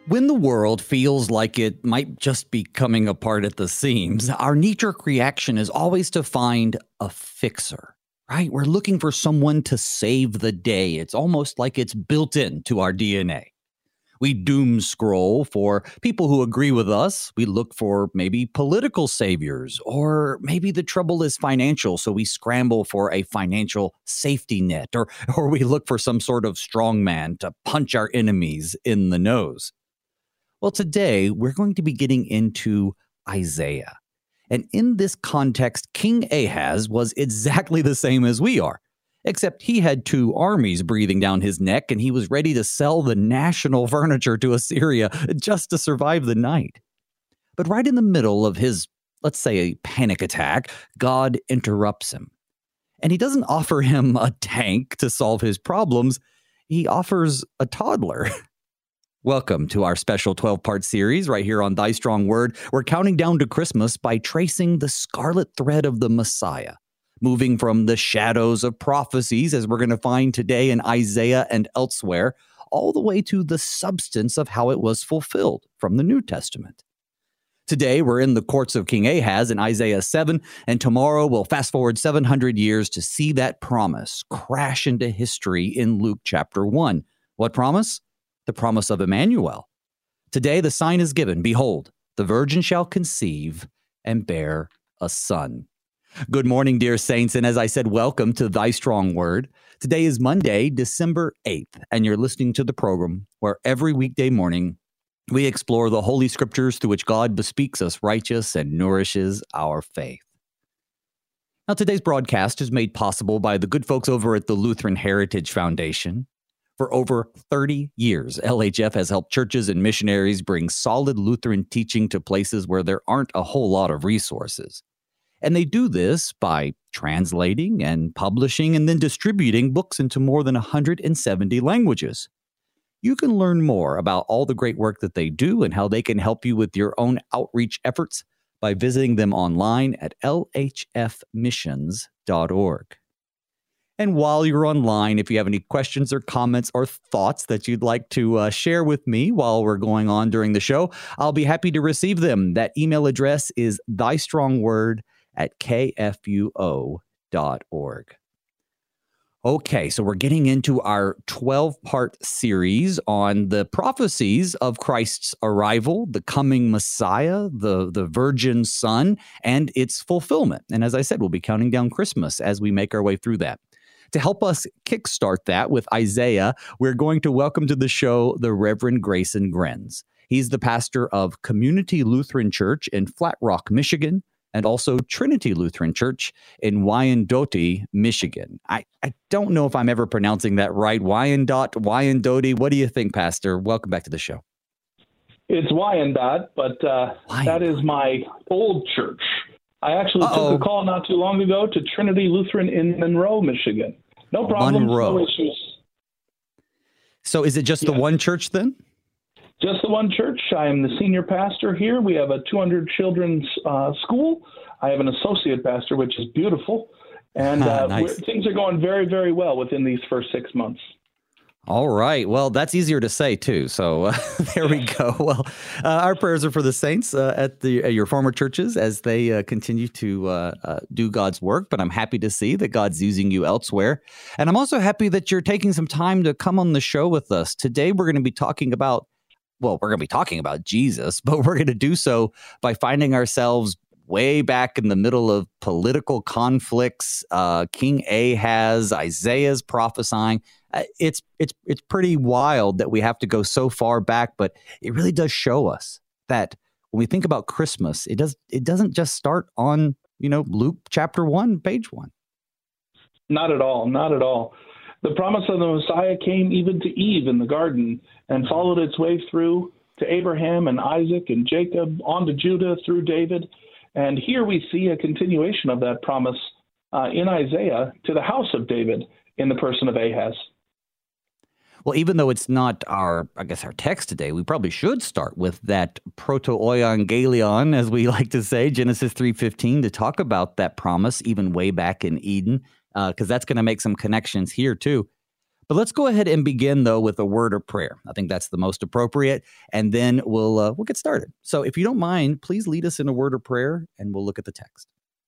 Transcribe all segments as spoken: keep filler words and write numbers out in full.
When the world feels like it might just be coming apart at the seams, our knee-jerk reaction is always to find a fixer, right? We're looking for someone to save the day. It's almost like it's built into our D N A. We doom scroll for people who agree with us. We look for maybe political saviors, or maybe the trouble is financial, so we scramble for a financial safety net, or, or we look for some sort of strongman to punch our enemies in the nose. Well, today we're going to be getting into Isaiah. And in this context, King Ahaz was exactly the same as we are, except he had two armies breathing down his neck, and he was ready to sell the national furniture to Assyria just to survive the night. But right in the middle of his, let's say, a panic attack, God interrupts him. And he doesn't offer him a tank to solve his problems. He offers a toddler. Welcome to our special twelve-part series right here on Thy Strong Word. We're counting down to Christmas by tracing the scarlet thread of the Messiah, moving from the shadows of prophecies, as we're going to find today in Isaiah and elsewhere, all the way to the substance of how it was fulfilled from the New Testament. Today, we're in the courts of King Ahaz in Isaiah seven, and tomorrow we'll fast forward seven hundred years to see that promise crash into history in Luke chapter one. What promise? The promise of Emmanuel. Today, the sign is given. Behold, the virgin shall conceive and bear a son. Good morning, dear saints, and as I said, welcome to Thy Strong Word. Today is Monday, December eighth, and you're listening to the program where every weekday morning we explore the Holy Scriptures through which God bespeaks us righteous and nourishes our faith. Now, today's broadcast is made possible by the good folks over at the Lutheran Heritage Foundation. For over thirty years, L H F has helped churches and missionaries bring solid Lutheran teaching to places where there aren't a whole lot of resources. And they do this by translating and publishing and then distributing books into more than one hundred seventy languages. You can learn more about all the great work that they do and how they can help you with your own outreach efforts by visiting them online at L H F missions dot org. And while you're online, if you have any questions or comments or thoughts that you'd like to uh, share with me while we're going on during the show, I'll be happy to receive them. That email address is thystrongword at k f u o dot org. Okay, so we're getting into our twelve-part series on the prophecies of Christ's arrival, the coming Messiah, the, the virgin son, and its fulfillment. And as I said, we'll be counting down Christmas as we make our way through that. To help us kickstart that with Isaiah, we're going to welcome to the show the Reverend Grayson Grenz. He's the pastor of Community Lutheran Church in Flat Rock, Michigan, and also Trinity Lutheran Church in Wyandotte, Michigan. I, I don't know if I'm ever pronouncing that right. Wyandotte, Wyandotte. What do you think, Pastor? Welcome back to the show. It's Wyandotte, but uh, that is my old church. I actually Uh-oh. took a call not too long ago to Trinity Lutheran in Monroe, Michigan. No problems, Monroe. no issues. So is it just yeah. the one church then? Just the one church. I am the senior pastor here. We have a two hundred children's uh, school. I have an associate pastor, which is beautiful. And uh, nice. things are going very, very well within these first six months. All right. Well, that's easier to say, too. So uh, there we go. Well, uh, our prayers are for the saints uh, at the at your former churches as they uh, continue to uh, uh, do God's work. But I'm happy to see that God's using you elsewhere. And I'm also happy that you're taking some time to come on the show with us. Today, we're going to be talking about, well, we're going to be talking about Jesus, but we're going to do so by finding ourselves way back in the middle of political conflicts. uh, King Ahaz, Isaiah's prophesying. Uh, it's it's it's pretty wild that we have to go so far back, but it really does show us that when we think about Christmas, it does it doesn't just start on, you know, Luke chapter one, page one. Not at all, not at all. The promise of the Messiah came even to Eve in the garden and followed its way through to Abraham and Isaac and Jacob, on to Judah through David. And here we see a continuation of that promise uh, in Isaiah to the house of David in the person of Ahaz. Well, even though it's not our, I guess, our text today, we probably should start with that proto-euangelion, as we like to say, Genesis three fifteen, to talk about that promise even way back in Eden, because uh, that's going to make some connections here too. But let's go ahead and begin, though, with a word of prayer. I think that's the most appropriate, and then we'll uh, we'll get started. So if you don't mind, please lead us in a word of prayer, and we'll look at the text.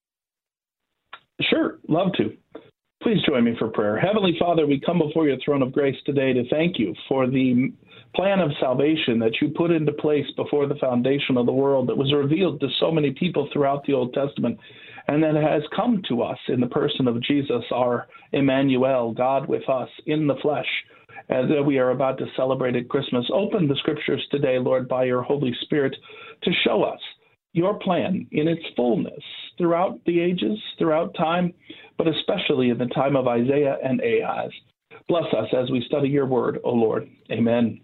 Sure, love to. Please join me for prayer. Heavenly Father, we come before your throne of grace today to thank you for the plan of salvation that you put into place before the foundation of the world that was revealed to so many people throughout the Old Testament, and that has come to us in the person of Jesus, our Emmanuel, God with us in the flesh, as we are about to celebrate at Christmas. Open the scriptures today, Lord, by your Holy Spirit to show us your plan in its fullness throughout the ages, throughout time, but especially in the time of Isaiah and Ahaz. Bless us as we study your word, O Lord. Amen.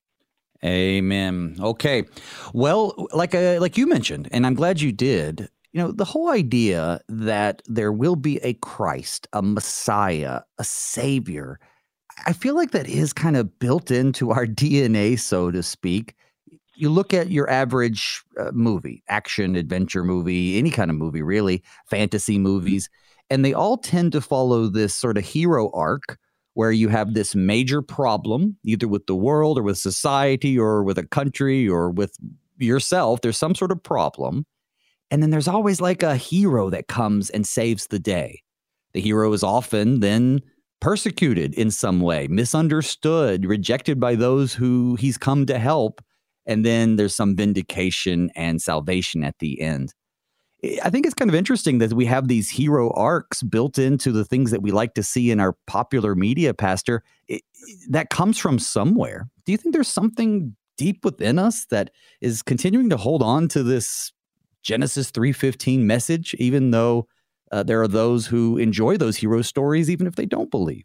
Amen. Okay. Well, like uh, like you mentioned, and I'm glad you did, you know, the whole idea that there will be a Christ, a Messiah, a Savior, I feel like that is kind of built into our D N A, so to speak. You look at your average uh, movie, action, adventure movie, any kind of movie, really, fantasy movies, and they all tend to follow this sort of hero arc where you have this major problem, either with the world or with society or with a country or with yourself. There's some sort of problem. And then there's always like a hero that comes and saves the day. The hero is often then persecuted in some way, misunderstood, rejected by those who he's come to help. And then there's some vindication and salvation at the end. I think it's kind of interesting that we have these hero arcs built into the things that we like to see in our popular media, Pastor. It, that comes from somewhere. Do you think there's something deep within us that is continuing to hold on to this Genesis three fifteen message, even though uh, there are those who enjoy those hero stories, even if they don't believe?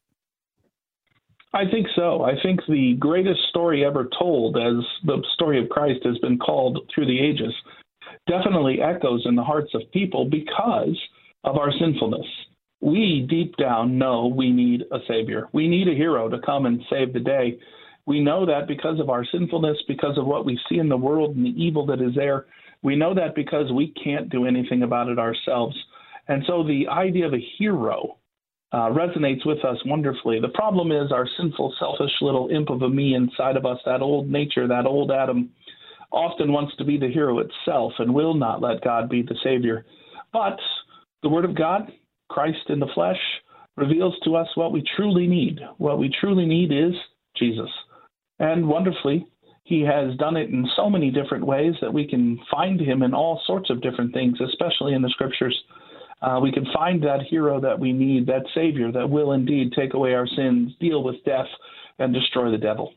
I think so. I think the greatest story ever told, as the story of Christ has been called through the ages, definitely echoes in the hearts of people because of our sinfulness. We deep down know we need a Savior. We need a hero to come and save the day. We know that because of our sinfulness, because of what we see in the world and the evil that is there. We know that because we can't do anything about it ourselves. And so the idea of a hero Uh, resonates with us wonderfully. The problem is our sinful, selfish little imp of a me inside of us, that old nature, that old Adam, often wants to be the hero itself and will not let God be the Savior. But the Word of God, Christ in the flesh, reveals to us what we truly need. What we truly need is Jesus. And wonderfully, he has done it in so many different ways that we can find him in all sorts of different things, especially in the Scriptures. Uh, we can find that hero that we need, that Savior that will indeed take away our sins, deal with death, and destroy the devil.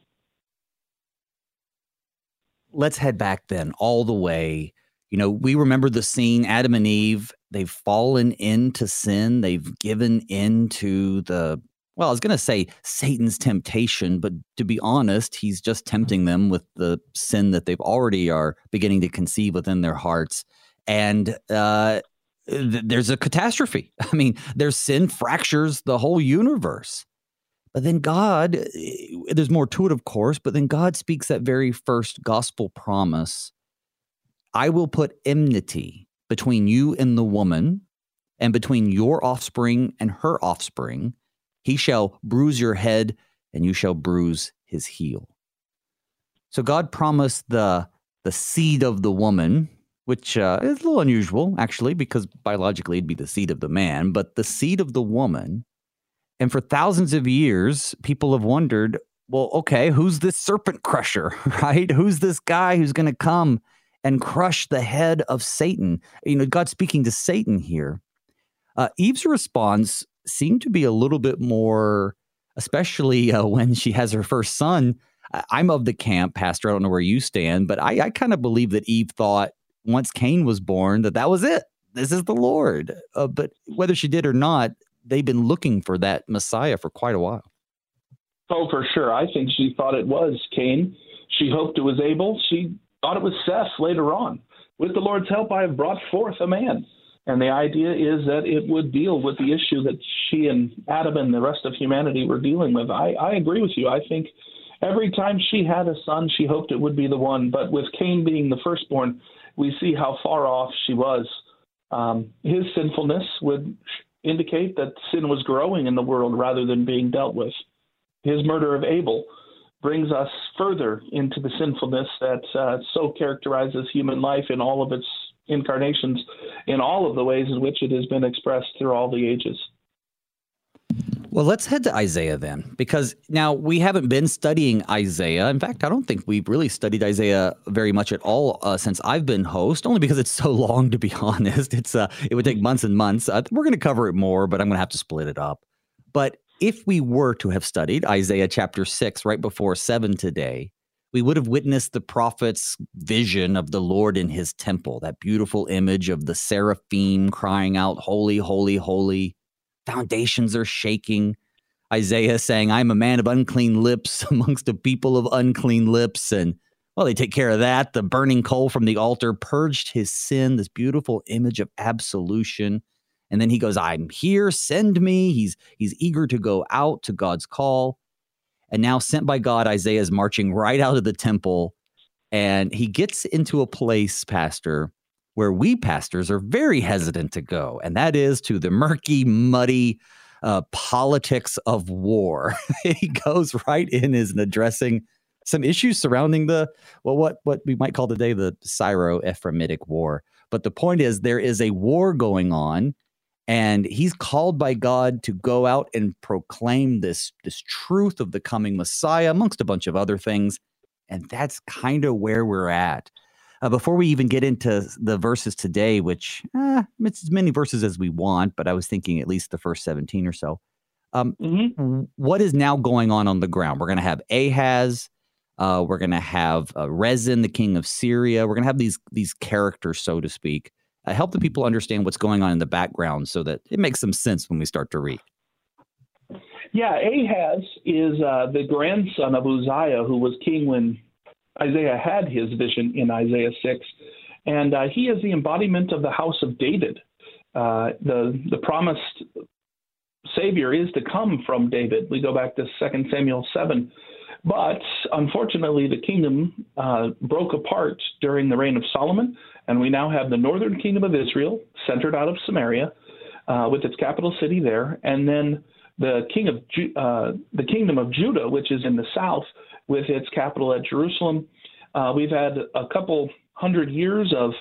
Let's head back then all the way. You know, we remember the scene, Adam and Eve, they've fallen into sin. They've given into the, well, I was going to say Satan's temptation, but to be honest, he's just tempting them with the sin that they've already are beginning to conceive within their hearts. And, uh, there's a catastrophe. I mean, their sin fractures the whole universe. But then God, there's more to it, of course, but then God speaks that very first gospel promise. I will put enmity between you and the woman, and between your offspring and her offspring. He shall bruise your head, and you shall bruise his heel. So God promised the, the seed of the woman, which uh, is a little unusual, actually, because biologically it'd be the seed of the man, but the seed of the woman. And for thousands of years, people have wondered, well, okay, who's this serpent crusher, right? Who's this guy who's going to come and crush the head of Satan? You know, God's speaking to Satan here. Uh, Eve's response seemed to be a little bit more, especially uh, when she has her first son. I'm of the camp, Pastor, I don't know where you stand, but I, I kind of believe that Eve thought, once Cain was born, that that was it. This is the Lord. Uh, but whether she did or not, they've been looking for that Messiah for quite a while. Oh, for sure. I think she thought it was Cain. She hoped it was Abel. She thought it was Seth later on. With the Lord's help, I have brought forth a man. And the idea is that it would deal with the issue that she and Adam and the rest of humanity were dealing with. I, I agree with you. I think every time she had a son, she hoped it would be the one. But with Cain being the firstborn, we see how far off she was. Um, his sinfulness would indicate that sin was growing in the world rather than being dealt with. his murder of Abel, brings us further into the sinfulness that uh, so characterizes human life in all of its incarnations, in all of the ways in which it has been expressed through all the ages. Well, let's head to Isaiah then, because now we haven't been studying Isaiah. In fact, I don't think we've really studied Isaiah very much at all uh, since I've been host, only because it's so long, to be honest. It's uh, it would take months and months. Uh, we're going to cover it more, but I'm going to have to split it up. But if we were to have studied Isaiah chapter six right before seven today, we would have witnessed the prophet's vision of the Lord in his temple, that beautiful image of the seraphim crying out, "Holy, holy, holy." Foundations are shaking. Isaiah saying, "I'm a man of unclean lips amongst a people of unclean lips." And, well, they take care of that. The burning coal from the altar purged his sin, this beautiful image of absolution. And then he goes, "I'm here, send me." He's, he's eager to go out to God's call. And now, sent by God, Isaiah is marching right out of the temple. And he gets into a place, Pastor, where we pastors are very hesitant to go, and that is to the murky, muddy uh, politics of war. He goes right in is addressing some issues surrounding the, well, what, what we might call today the Syro-Ephraimitic War. But the point is, there is a war going on, and he's called by God to go out and proclaim this, this truth of the coming Messiah, amongst a bunch of other things. And that's kind of where we're at. Uh, before we even get into the verses today, which eh, it's as many verses as we want, but I was thinking at least the first seventeen or so. Um, mm-hmm. What is now going on on the ground? We're going to have Ahaz. Uh, we're going to have uh, Rezin, the king of Syria. We're going to have these these characters, so to speak. Uh, help the people understand what's going on in the background so that it makes some sense when we start to read. Yeah, Ahaz is uh, the grandson of Uzziah, who was king when Isaiah had his vision in Isaiah six, and uh, he is the embodiment of the house of David. Uh, the the promised Savior is to come from David. We go back to Second Samuel seven, but unfortunately the kingdom uh, broke apart during the reign of Solomon, and we now have the northern kingdom of Israel, centered out of Samaria, uh, with its capital city there, and then the king of Ju- uh, the kingdom of Judah, which is in the south, with its capital at Jerusalem. Uh, we've had a couple hundred years of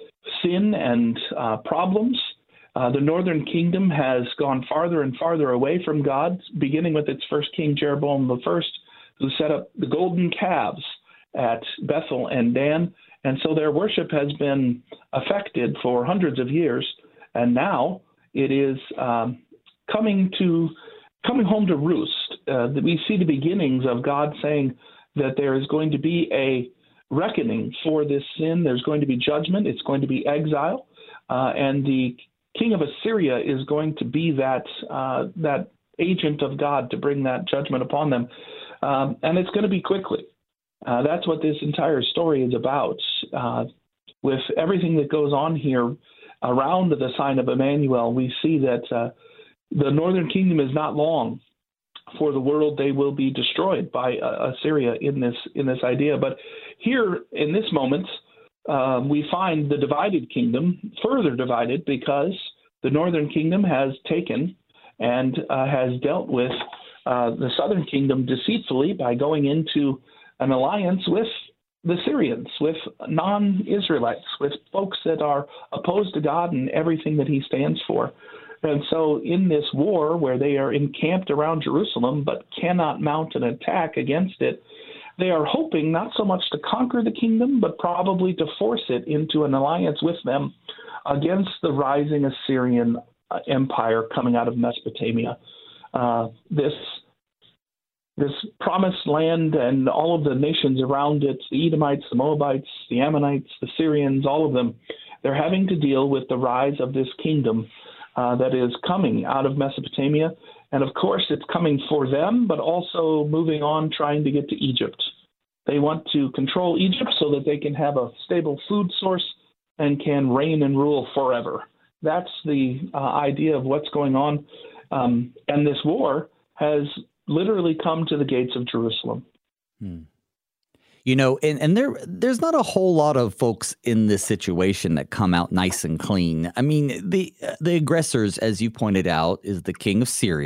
sin and uh, problems. Uh, the northern kingdom has gone farther and farther away from God, beginning with its first king, Jeroboam the First, who set up the golden calves at Bethel and Dan. And so their worship has been affected for hundreds of years. And now it is um, coming to coming home to roost. Uh, we see the beginnings of God saying that there is going to be a reckoning for this sin. There's going to be judgment. It's going to be exile. Uh, and the king of Assyria is going to be that uh, that agent of God to bring that judgment upon them. Um, and it's going to be quickly. Uh, that's what this entire story is about. Uh, with everything that goes on here around the sign of Emmanuel, we see that uh, the northern kingdom is not long for the world. They will be destroyed by uh, Assyria in this in this idea. But here in this moment, uh, we find the divided kingdom further divided because the northern kingdom has taken and uh, has dealt with uh, the southern kingdom deceitfully by going into an alliance with the Syrians, with non-Israelites, with folks that are opposed to God and everything that he stands for. And so in this war where they are encamped around Jerusalem but cannot mount an attack against it, they are hoping not so much to conquer the kingdom, but probably to force it into an alliance with them against the rising Assyrian uh, empire coming out of Mesopotamia. Uh, this this promised land and all of the nations around it, the Edomites, the Moabites, the Ammonites, the Syrians, all of them, they're having to deal with the rise of this kingdom Uh, that is coming out of Mesopotamia. And of course, it's coming for them, but also moving on, trying to get to Egypt. They want to control Egypt so that they can have a stable food source and can reign and rule forever. That's the uh, idea of what's going on. Um, and this war has literally come to the gates of Jerusalem. Hmm. You know, and, and there there's not a whole lot of folks in this situation that come out nice and clean. I mean, the the aggressors, as you pointed out, is the king of Syria.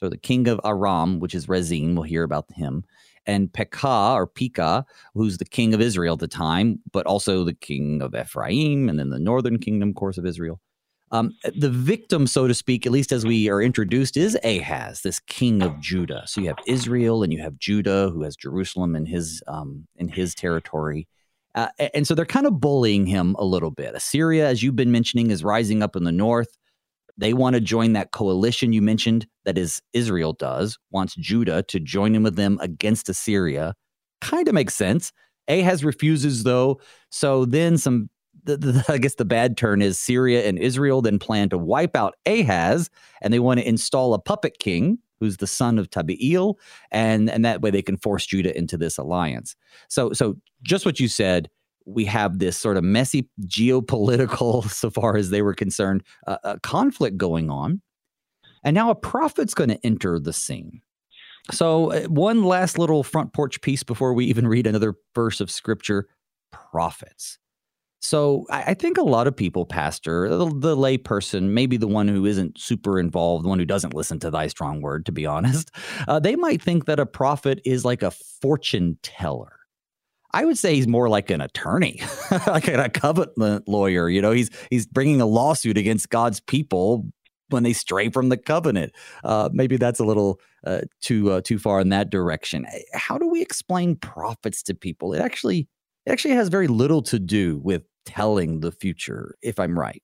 So the king of Aram, which is Rezin, we'll hear about him, and Pekah or Pekah, who's the king of Israel at the time, but also the king of Ephraim, and then the northern kingdom, of course, of Israel. Um, the victim, so to speak, at least as we are introduced, is Ahaz, this king of Judah. So you have Israel and you have Judah, who has Jerusalem in his um, in his territory. Uh, and so they're kind of bullying him a little bit. Assyria, as you've been mentioning, is rising up in the north. They want to join that coalition you mentioned, that is, Israel does, wants Judah to join in with them against Assyria. Kind of makes sense. Ahaz refuses, though. So then some, the, the, I guess the bad turn is Syria and Israel then plan to wipe out Ahaz, and they want to install a puppet king who's the son of Tabiel, and, and that way they can force Judah into this alliance. So, so just what you said, we have this sort of messy geopolitical, so far as they were concerned, uh, a conflict going on. And now a prophet's going to enter the scene. So uh, one last little front porch piece before we even read another verse of scripture, prophets. So I, I think a lot of people, Pastor, the, the lay person, maybe the one who isn't super involved, the one who doesn't listen to thy strong word, to be honest, uh, they might think that a prophet is like a fortune teller. I would say he's more like an attorney, like a covenant lawyer. You know, he's he's bringing a lawsuit against God's people when they stray from the covenant. Uh, maybe that's a little uh, too uh, too far in that direction. How do we explain prophets to people? It actually it actually has very little to do with telling the future, if I'm right.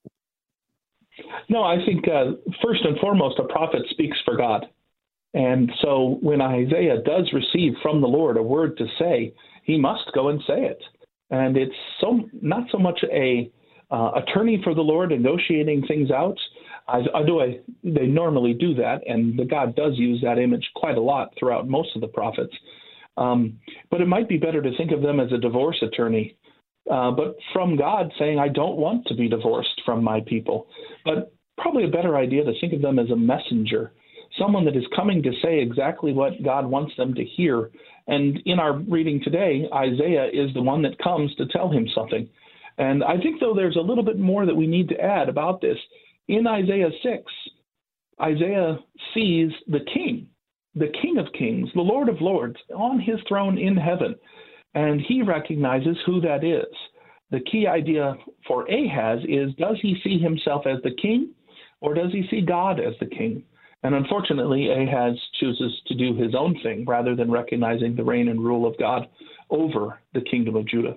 No, I think uh, first and foremost, a prophet speaks for God. And so when Isaiah does receive from the Lord a word to say, he must go and say it. And it's so not so much a uh, attorney for the Lord negotiating things out. I, I do. I, they normally do that, and the God does use that image quite a lot throughout most of the prophets. Um, but it might be better to think of them as a divorce attorney, uh, but from God saying, I don't want to be divorced from my people. But probably a better idea to think of them as a messenger, someone that is coming to say exactly what God wants them to hear. And in our reading today, Isaiah is the one that comes to tell him something. And I think, though, there's a little bit more that we need to add about this. In Isaiah six, Isaiah sees the king, the King of Kings, the Lord of Lords, on his throne in heaven. And he recognizes who that is. The key idea for Ahaz is, does he see himself as the king, or does he see God as the king? And unfortunately, Ahaz chooses to do his own thing rather than recognizing the reign and rule of God over the kingdom of Judah.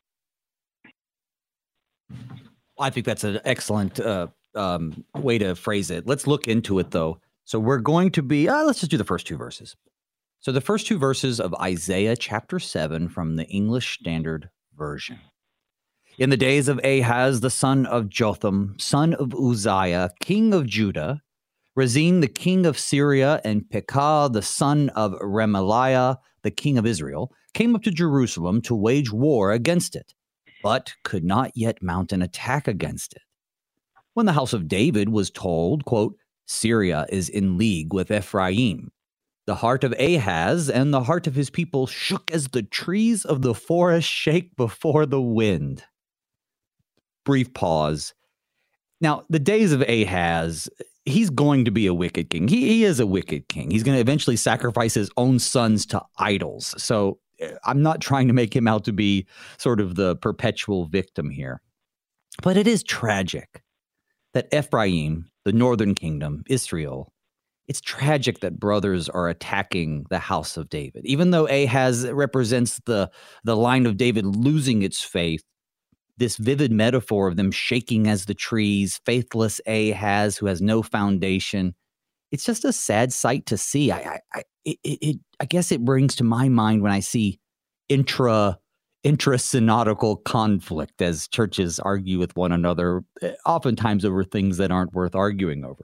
I think that's an excellent uh, um, way to phrase it. Let's look into it, though. So we're going to be, uh, let's just do the first two verses. So the first two verses of Isaiah chapter seven from the English Standard Version. In the days of Ahaz, the son of Jotham, son of Uzziah, king of Judah, Rezin, the king of Syria, and Pekah, the son of Remaliah, the king of Israel, came up to Jerusalem to wage war against it, but could not yet mount an attack against it. When the house of David was told, quote, Syria is in league with Ephraim, the heart of Ahaz and the heart of his people shook as the trees of the forest shake before the wind. Brief pause. Now, the days of Ahaz, he's going to be a wicked king. He, he is a wicked king. He's going to eventually sacrifice his own sons to idols. So I'm not trying to make him out to be sort of the perpetual victim here. But it is tragic that Ephraim, the northern kingdom, Israel, it's tragic that brothers are attacking the house of David. Even though Ahaz represents the, the line of David losing its faith, this vivid metaphor of them shaking as the trees, faithless Ahaz who has no foundation, it's just a sad sight to see. I, I, I, it, it, I guess it brings to my mind when I see intra, intra-synodical conflict as churches argue with one another, oftentimes over things that aren't worth arguing over.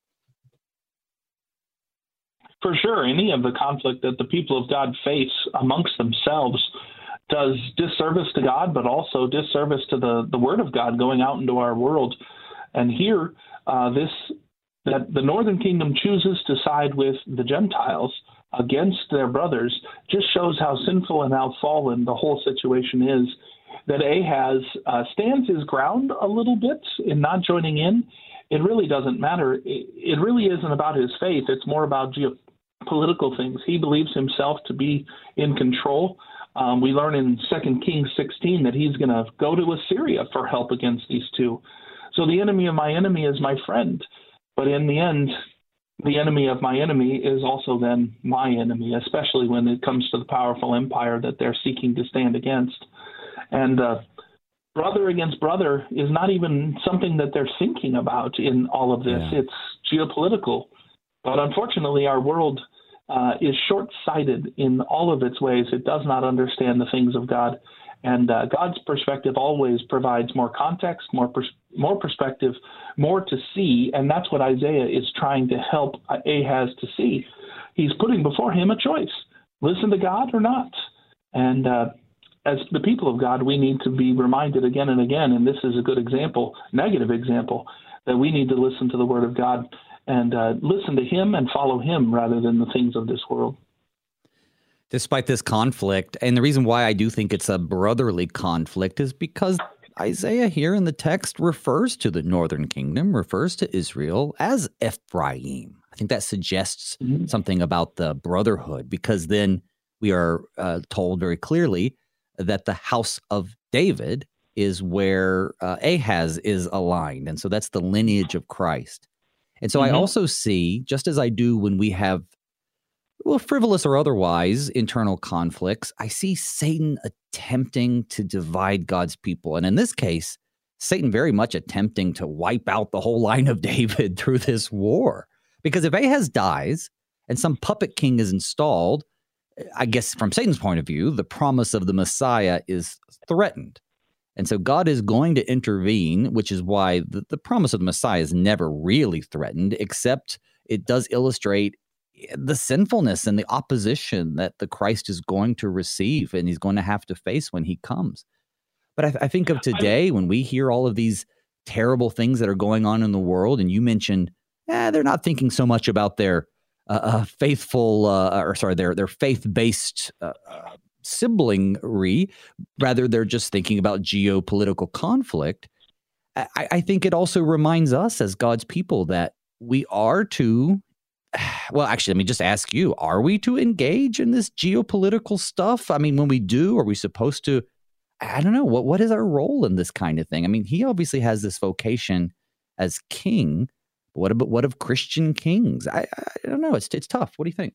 For sure, any of the conflict that the people of God face amongst themselves does disservice to God, but also disservice to the, the word of God going out into our world. And here, uh, this that the northern kingdom chooses to side with the Gentiles against their brothers just shows how sinful and how fallen the whole situation is. That Ahaz uh, stands his ground a little bit in not joining in, it really doesn't matter. It, it really isn't about his faith. It's more about geopolitical things. He believes himself to be in control. Um, we learn in Second Kings sixteen that he's going to go to Assyria for help against these two. So the enemy of my enemy is my friend. But in the end, the enemy of my enemy is also then my enemy, especially when it comes to the powerful empire that they're seeking to stand against. And uh, brother against brother is not even something that they're thinking about in all of this. Yeah. It's geopolitical. But unfortunately, our world uh, is short-sighted in all of its ways. It does not understand the things of God. And uh, God's perspective always provides more context, more pers- more perspective, more to see. And that's what Isaiah is trying to help Ahaz to see. He's putting before him a choice: listen to God or not. And uh, as the people of God, we need to be reminded again and again, and this is a good example, negative example, that we need to listen to the word of God and uh, listen to him and follow him rather than the things of this world. Despite this conflict, and the reason why I do think it's a brotherly conflict is because Isaiah here in the text refers to the northern kingdom, refers to Israel as Ephraim. I think that suggests mm-hmm. something about the brotherhood, because then we are uh, told very clearly that the house of David is where uh, Ahaz is aligned. And so that's the lineage of Christ. And so mm-hmm. I also see, just as I do when we have, well, frivolous or otherwise, internal conflicts, I see Satan attempting to divide God's people. And in this case, Satan very much attempting to wipe out the whole line of David through this war. Because if Ahaz dies and some puppet king is installed, I guess from Satan's point of view, the promise of the Messiah is threatened. And so God is going to intervene, which is why the, the promise of the Messiah is never really threatened, except it does illustrate the sinfulness and the opposition that the Christ is going to receive and he's going to have to face when he comes. But I, I think of today when we hear all of these terrible things that are going on in the world, and you mentioned, eh, they're not thinking so much about their uh, uh, faithful, uh, or sorry, their their faith-based uh, uh, siblingry. Rather, they're just thinking about geopolitical conflict. I, I think it also reminds us as God's people that we are to, well, actually, let me just ask you, are we to engage in this geopolitical stuff? I mean, when we do, are we supposed to, I don't know, what what is our role in this kind of thing? I mean, he obviously has this vocation as king. What about what of Christian kings? I, I don't know. It's it's tough. What do you think?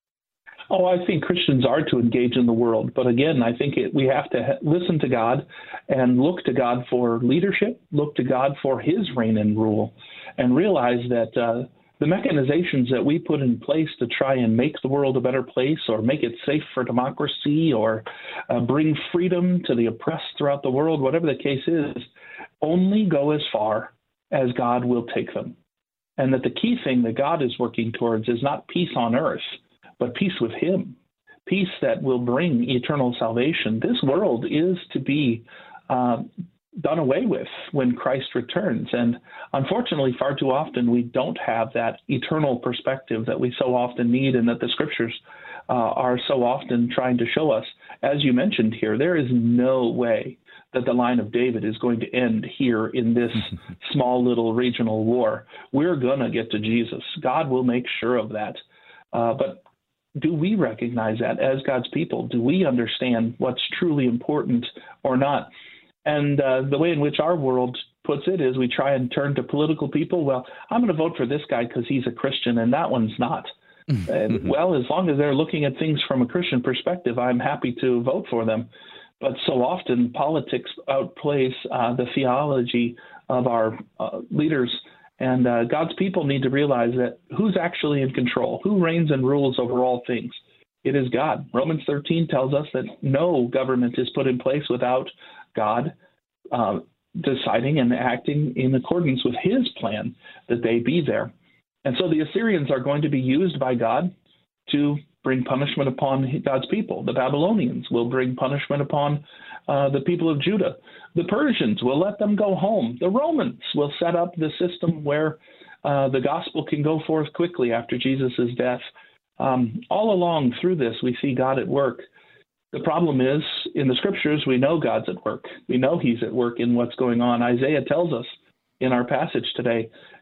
Oh, I think Christians are to engage in the world. But again, I think it, we have to ha- listen to God and look to God for leadership, look to God for his reign and rule, and realize that uh, the mechanizations that we put in place to try and make the world a better place or make it safe for democracy or uh, bring freedom to the oppressed throughout the world, whatever the case is, only go as far as God will take them. And that the key thing that God is working towards is not peace on earth, but peace with him, peace that will bring eternal salvation. This world is to be uh, done away with when Christ returns. And unfortunately, far too often, we don't have that eternal perspective that we so often need and that the scriptures uh, are so often trying to show us. As you mentioned here, there is no way that the line of David is going to end here in this small little regional war. We're going to get to Jesus. God will make sure of that. Uh, but do we recognize that as God's people? Do we understand what's truly important or not? And uh, the way in which our world puts it is we try and turn to political people. Well, I'm going to vote for this guy because he's a Christian, and that one's not. And, well, as long as they're looking at things from a Christian perspective, I'm happy to vote for them. But so often politics outplays uh, the theology of our uh, leaders. And uh, God's people need to realize that who's actually in control, who reigns and rules over all things. It is God. Romans thirteen tells us that no government is put in place without God uh, deciding and acting in accordance with his plan that they be there. And so the Assyrians are going to be used by God to bring punishment upon God's people. The Babylonians will bring punishment upon uh, the people of Judah. The Persians will let them go home. The Romans will set up the system where uh, the gospel can go forth quickly after Jesus' death. Um, all along through this, we see God at work. The problem is, in the scriptures, we know God's at work. We know he's at work in what's going on. Isaiah tells us in our passage today,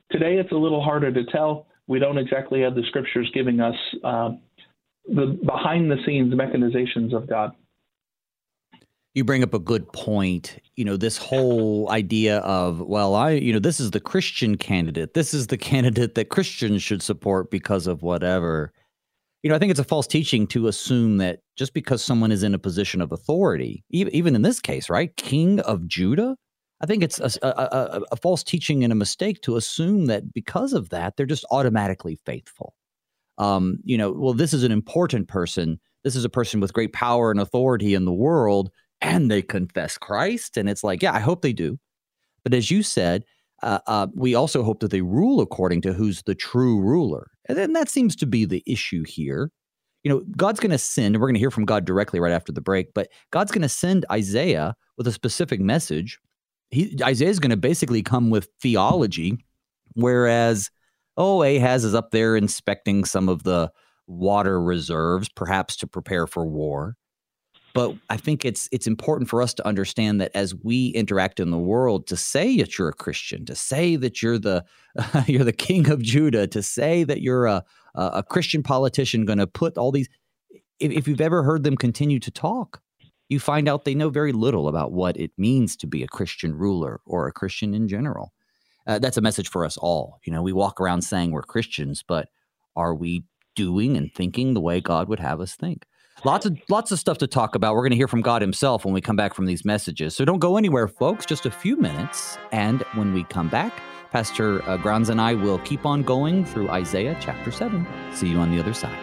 Today, it's a little harder to tell. We don't exactly have the scriptures giving us uh, the behind-the-scenes mechanizations of God. You bring up a good point. You know, this whole idea of, well, I, you know, this is the Christian candidate. This is the candidate that Christians should support because of whatever. You know, I think it's a false teaching to assume that just because someone is in a position of authority, even, even in this case, right, King of Judah, I think it's a, a, a, a false teaching and a mistake to assume that because of that, they're just automatically faithful. Um, you know, well, this is an important person. This is a person with great power and authority in the world, and they confess Christ. And it's like, yeah, I hope they do. But as you said, uh, uh, we also hope that they rule according to who's the true ruler. And then that seems to be the issue here. You know, God's going to send, and we're going to hear from God directly right after the break, but God's going to send Isaiah with a specific message. He, Isaiah is going to basically come with theology, whereas, oh, Ahaz is up there inspecting some of the water reserves, perhaps to prepare for war. But I think it's it's important for us to understand that as we interact in the world, to say that you're a Christian, to say that you're the uh, you're the King of Judah, to say that you're a a Christian politician going to put all these. If, if you've ever heard them continue to talk, you find out they know very little about what it means to be a Christian ruler or a Christian in general. Uh, that's a message for us all. You know, we walk around saying we're Christians, but are we doing and thinking the way God would have us think? Lots of lots of stuff to talk about. We're going to hear from God himself when we come back from these messages. So don't go anywhere, folks, just a few minutes. And when we come back, Pastor uh, Granz and I will keep on going through Isaiah chapter seven. See you on the other side.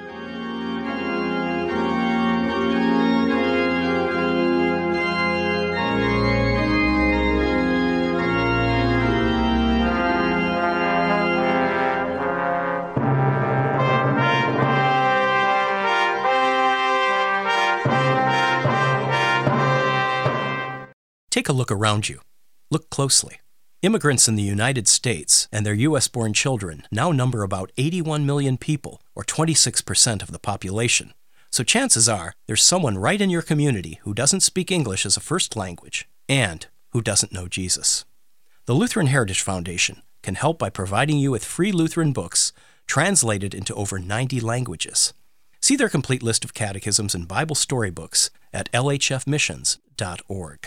Take a look around you. Look closely. Immigrants in the United States and their U S-born children now number about eighty-one million people, or twenty-six percent of the population. So chances are there's someone right in your community who doesn't speak English as a first language and who doesn't know Jesus. The Lutheran Heritage Foundation can help by providing you with free Lutheran books translated into over ninety languages. See their complete list of catechisms and Bible storybooks at L H F missions dot org.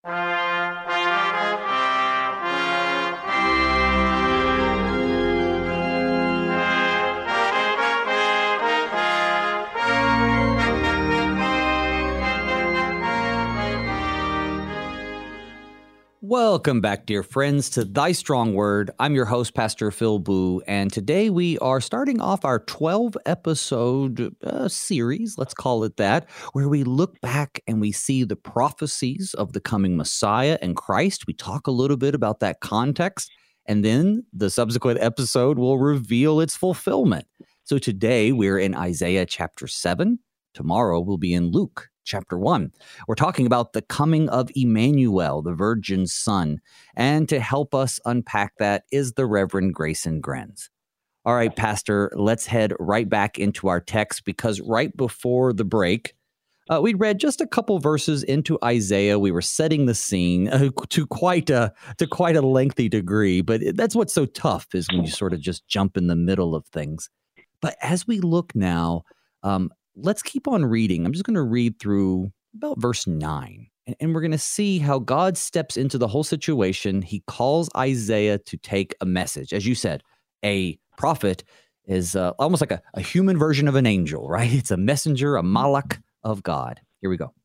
Welcome back, dear friends, to Thy Strong Word. I'm your host, Pastor Phil Boo, and today we are starting off our twelve-episode uh, series, let's call it that, where we look back and we see the prophecies of the coming Messiah and Christ. We talk a little bit about that context, and then the subsequent episode will reveal its fulfillment. So today we're in Isaiah chapter seven. Tomorrow we'll be in Luke chapter one. We're talking about the coming of Emmanuel, the Virgin's Son. And to help us unpack that is the Reverend Grayson Grenz. All right, Pastor, let's head right back into our text, because right before the break, uh, we read just a couple verses into Isaiah. We were setting the scene uh, to quite a to quite a lengthy degree, but that's what's so tough, is when you sort of just jump in the middle of things. But as we look now, um, let's keep on reading. I'm just going to read through about verse nine, and, and we're going to see how God steps into the whole situation. He calls Isaiah to take a message. As you said, a prophet is uh, almost like a, a human version of an angel, right? It's a messenger, a malach of God. Here we go.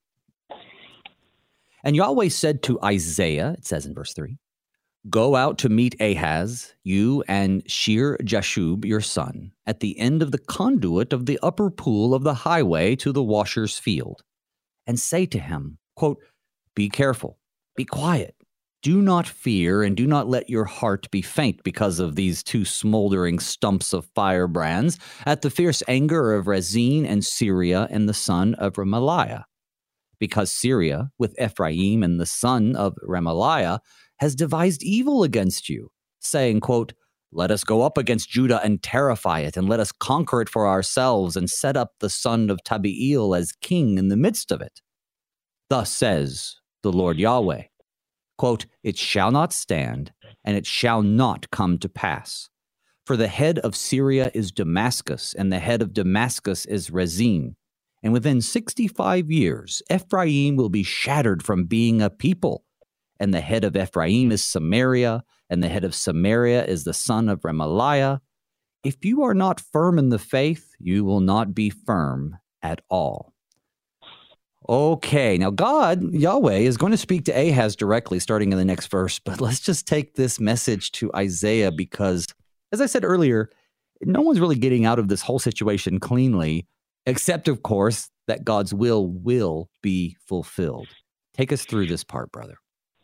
And Yahweh said to Isaiah, it says in verse three, "Go out to meet Ahaz, you and Shear-Jashub, your son, at the end of the conduit of the upper pool of the highway to the washer's field, and say to him," quote, "Be careful, be quiet, do not fear, and do not let your heart be faint because of these two smoldering stumps of firebrands, at the fierce anger of Rezin and Syria and the son of Remaliah. Because Syria, with Ephraim and the son of Remaliah, has devised evil against you, saying, quote, let us go up against Judah and terrify it, and let us conquer it for ourselves, and set up the son of Tabiel as king in the midst of it. Thus says the Lord Yahweh, quote, it shall not stand, and it shall not come to pass. For the head of Syria is Damascus, and the head of Damascus is Rezin. And within sixty-five years, Ephraim will be shattered from being a people. And the head of Ephraim is Samaria, and the head of Samaria is the son of Remaliah. If you are not firm in the faith, you will not be firm at all. Okay, now God, Yahweh, is going to speak to Ahaz directly starting in the next verse, but let's just take this message to Isaiah because, as I said earlier, no one's really getting out of this whole situation cleanly, except, of course, that God's will will be fulfilled. Take us through this part, brother.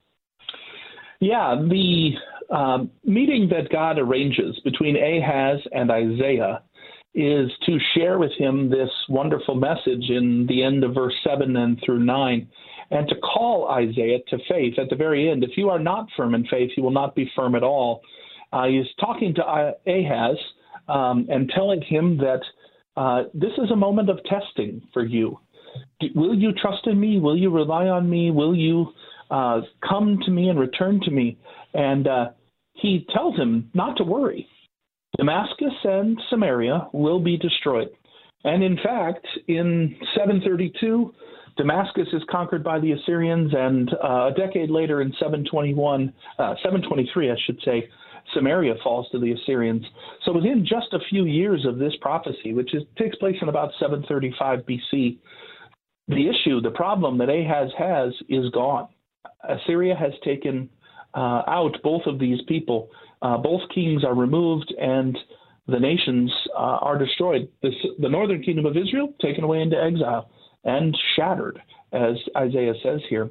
Yeah, the uh, meeting that God arranges between Ahaz and Isaiah is to share with him this wonderful message in the end of verse seven and through nine, and to call Isaiah to faith at the very end. If you are not firm in faith, you will not be firm at all. Uh, he's talking to Ahaz um, and telling him that uh, this is a moment of testing for you. Will you trust in me? Will you rely on me? Will you uh, come to me and return to me? And uh, he tells him not to worry. Damascus and Samaria will be destroyed. And in fact, in seven thirty-two, Damascus is conquered by the Assyrians, and uh, a decade later in seven twenty-one, uh, seven twenty-three, I should say, Samaria falls to the Assyrians. So within just a few years of this prophecy, which is, takes place in about seven thirty-five B C, the issue, the problem that Ahaz has is gone. Assyria has taken uh, out both of these people. Uh, both kings are removed, and the nations uh, are destroyed. This, the northern kingdom of Israel taken away into exile and shattered, as Isaiah says here.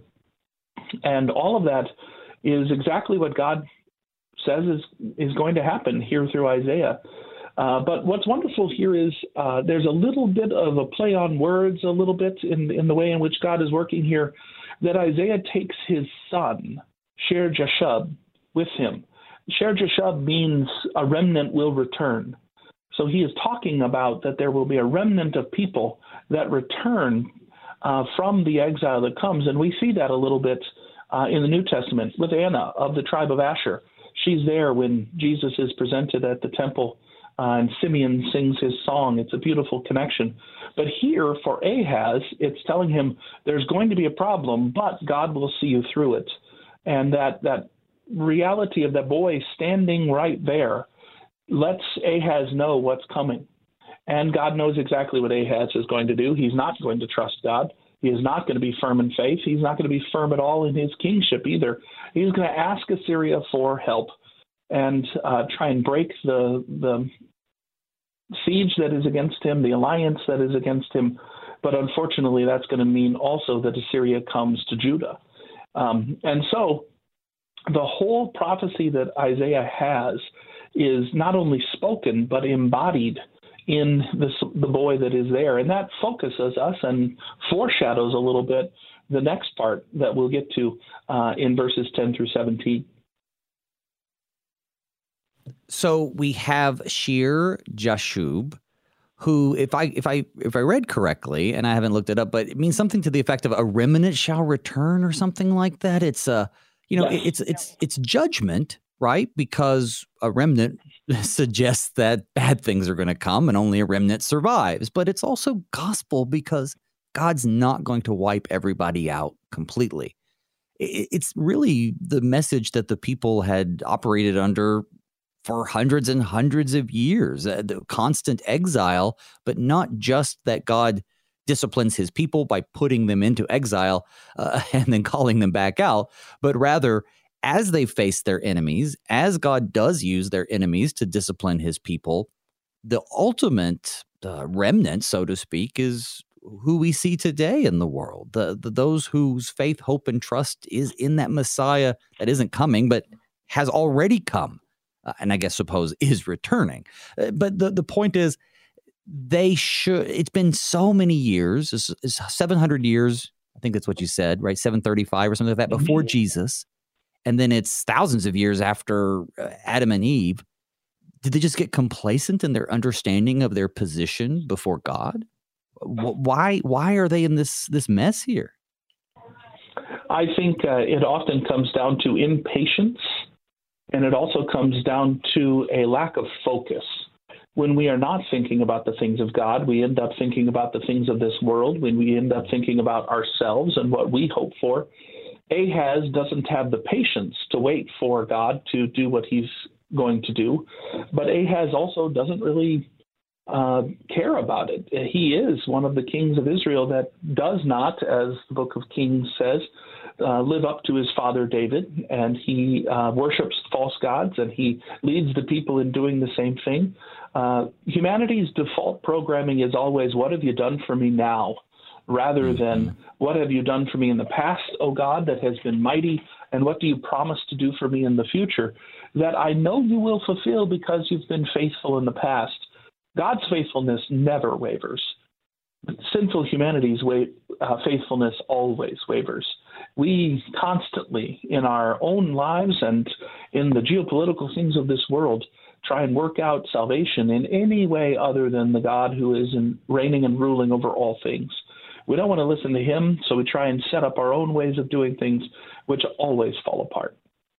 And all of that is exactly what God says is, is going to happen here through Isaiah. Uh, but what's wonderful here is uh, there's a little bit of a play on words, a little bit in, in the way in which God is working here, that Isaiah takes his son, Shear-Jashub, with him. Shear-Jashub means a remnant will return. So he is talking about that there will be a remnant of people that return uh, from the exile that comes. And we see that a little bit uh, in the New Testament with Anna of the tribe of Asher. She's there when Jesus is presented at the temple uh, and Simeon sings his song. It's a beautiful connection. But here for Ahaz, it's telling him there's going to be a problem, but God will see you through it. And that that reality of that boy standing right there lets Ahaz know what's coming. And God knows exactly what Ahaz is going to do. He's not going to trust God. He is not going to be firm in faith. He's not going to be firm at all in his kingship either. He's going to ask Assyria for help and uh, try and break the the siege that is against him, the alliance that is against him. But unfortunately, that's going to mean also that Assyria comes to Judah. Um, and so the whole prophecy that Isaiah has is not only spoken, but embodied in this, the boy that is there. And that focuses us and foreshadows a little bit the next part that we'll get to uh, in verses ten through seventeen. So we have Shear-Jashub, who, if I if I if I read correctly, and I haven't looked it up, but it means something to the effect of a remnant shall return or something like that. It's a you know yes. it's it's it's judgment, right? Because a remnant suggests that bad things are going to come and only a remnant survives. But it's also gospel because God's not going to wipe everybody out completely. It's really the message that the people had operated under for hundreds and hundreds of years, uh, the constant exile, but not just that God disciplines his people by putting them into exile uh, and then calling them back out, but rather as they face their enemies, as God does use their enemies to discipline his people, the ultimate uh, remnant, so to speak, is who we see today in the world, the, the those whose faith, hope, and trust is in that Messiah that isn't coming, but has already come. Uh, and I guess suppose is returning. Uh, but the, the point is, they should, it's been so many years, it's, it's seven hundred years, I think that's what you said, right? seven thirty-five or something like that, before mm-hmm. Jesus. And then it's thousands of years after uh, Adam and Eve. Did they just get complacent in their understanding of their position before God? W- why, why are they in this, this mess here? I think uh, it often comes down to impatience And it also comes down to a lack of focus. When we are not thinking about the things of God, we end up thinking about the things of this world. When we end up thinking about ourselves and what we hope for, Ahaz doesn't have the patience to wait for God to do what he's going to do. But Ahaz also doesn't really uh, care about it. He is one of the kings of Israel that does not, as the book of Kings says, uh, live up to his father David, and he uh, worships false gods, and he leads the people in doing the same thing. Uh, humanity's default programming is always, what have you done for me now? Rather than, what have you done for me in the past, O God, that has been mighty, and what do you promise to do for me in the future, that I know you will fulfill because you've been faithful in the past. God's faithfulness never wavers. Sinful humanity's wa- uh, faithfulness always wavers. We constantly, in our own lives and in the geopolitical things of this world, try and work out salvation in any way other than the God who is in, reigning and ruling over all things. We don't want to listen to him, so we try and set up our own ways of doing things, which always fall apart.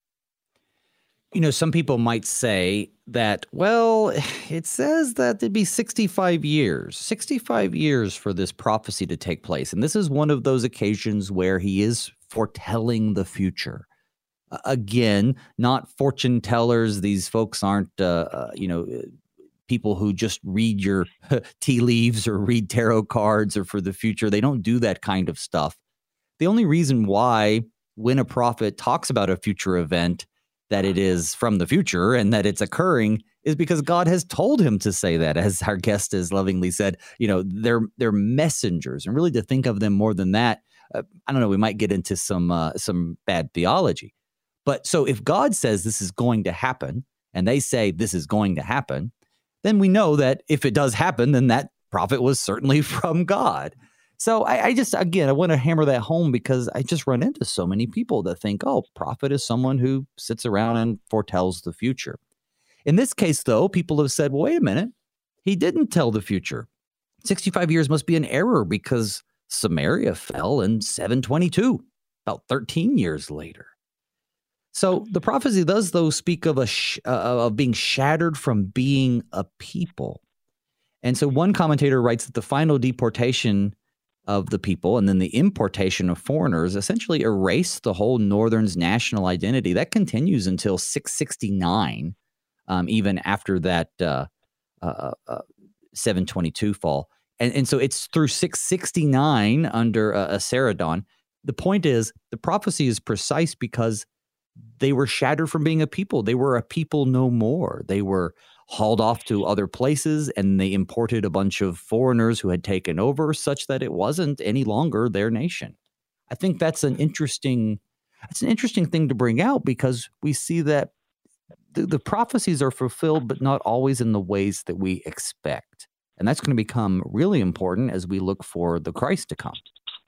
You know, some people might say that, well, it says that it'd be sixty-five years, sixty-five years for this prophecy to take place. And this is one of those occasions where he is foretelling the future. Uh, again, not fortune tellers. These folks aren't, uh, uh, you know, people who just read your tea leaves or read tarot cards or for the future. They don't do that kind of stuff. The only reason why when a prophet talks about a future event, that it is from the future and that it's occurring is because God has told him to say that. As our guest has lovingly said, you know, they're, they're messengers, and really to think of them more than that, uh, I don't know, we might get into some, uh, some bad theology. But so if God says this is going to happen and they say this is going to happen, then we know that if it does happen, then that prophet was certainly from God. So I, I just, again, I want to hammer that home because I just run into so many people that think, oh, prophet is someone who sits around and foretells the future. In this case, though, people have said, well, wait a minute, he didn't tell the future. sixty-five years must be an error because Samaria fell in seven twenty-two, about thirteen years later. So the prophecy does, though, speak of a sh- uh, of being shattered from being a people. And so one commentator writes that the final deportation of the people and then the importation of foreigners essentially erased the whole Northern's national identity. That continues until six sixty-nine, um, even after that uh, uh, uh, seven twenty-two fall. And, and so it's through six sixty-nine under uh, Esarhaddon. The point is, the prophecy is precise because they were shattered from being a people. They were a people no more. They were hauled off to other places, and they imported a bunch of foreigners who had taken over such that it wasn't any longer their nation. I think that's an interesting, that's an interesting thing to bring out because we see that the, the prophecies are fulfilled, but not always in the ways that we expect. And that's going to become really important as we look for the Christ to come.